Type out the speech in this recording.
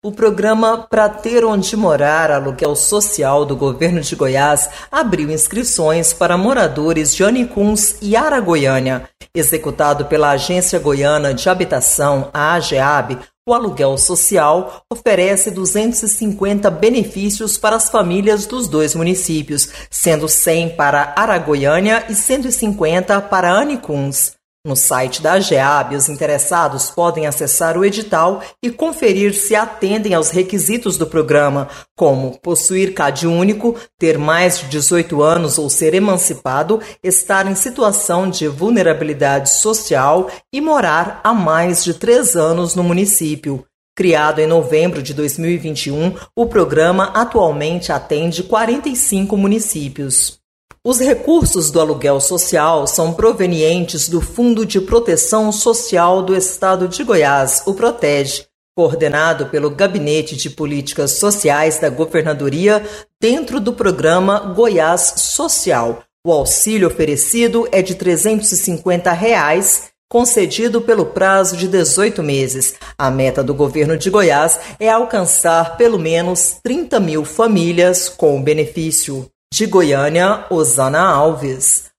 O programa Pra Ter Onde Morar, aluguel social do governo de Goiás, abriu inscrições para moradores de Anicuns e Aragoiânia. Executado pela Agência Goiana de Habitação, a AGEAB, o aluguel social oferece 250 benefícios para as famílias dos dois municípios, sendo 100 para Aragoiânia e 150 para Anicuns. No site da AGEAB, os interessados podem acessar o edital e conferir se atendem aos requisitos do programa, como possuir CAD único, ter mais de 18 anos ou ser emancipado, estar em situação de vulnerabilidade social e morar há mais de 3 anos no município. Criado em novembro de 2021, o programa atualmente atende 45 municípios. Os recursos do aluguel social são provenientes do Fundo de Proteção Social do Estado de Goiás, o PROTEGE, coordenado pelo Gabinete de Políticas Sociais da Governadoria, dentro do programa Goiás Social. O auxílio oferecido é de R$ 350, concedido pelo prazo de 18 meses. A meta do governo de Goiás é alcançar pelo menos 30 mil famílias com o benefício. De Goiânia, Osana Alves.